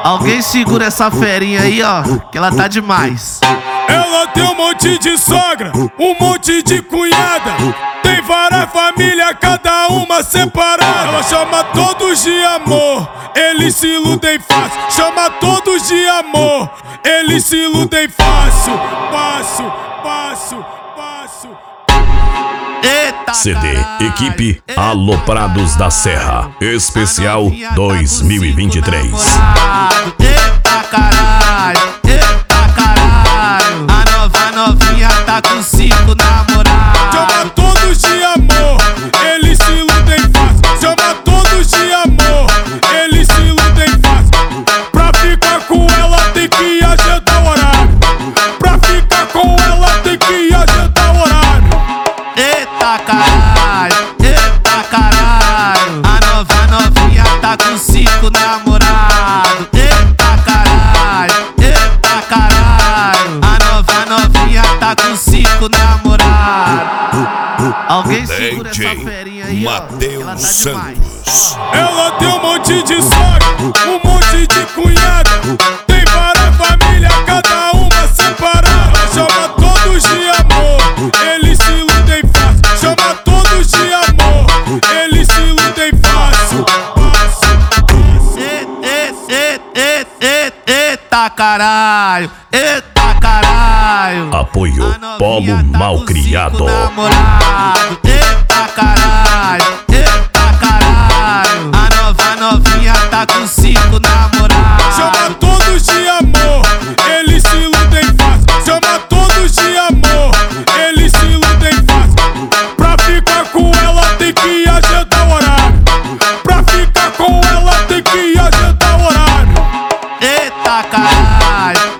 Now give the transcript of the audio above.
Alguém segura essa ferinha aí, ó, que ela tá demais. Ela tem um monte de sogra, um monte de cunhada. Tem várias famílias, cada uma separada. Ela chama todos de amor, eles se iludem fácil. Chama todos de amor, eles se iludem fácil. Passo, passo, passo. Eita, CD caralho. Equipe Aloprados da Serra Especial 2023. Eita caralho, eita caralho. A novinha tá com 5 namorados. Chama todos de amor, eles se iludem fácil. Chama todos de amor, eles se iludem fácil. Pra ficar com ela tem que agendar o horário. Pra ficar com ela tem que agendar o horário. Eita caralho, eita caralho. A novinha tá com 5 namorados. Eita caralho, eita caralho. A novinha tá com 5 namorados. Alguém segura essa ferinha aí, ó, que ela tá demais. Ela tem um monte de sogra, um monte de cunhada. Tem várias famílias, cada uma separada. Chama todos de amor, eles se iludem fácil. Chama todos de amor, eles se iludem fácil. Eita caralho, eita caralho. Apoio Polo Malcriado. Eita caralho, eita caralho. A novinha tá com 5 namorados. Chama todos de amor, eles se iludem fácil. Chama todos de amor, eles se iludem fácil. Pra ficar com ela tem que agendar o horário. Pra ficar com ela tem que agendar o horário. Eita caralho,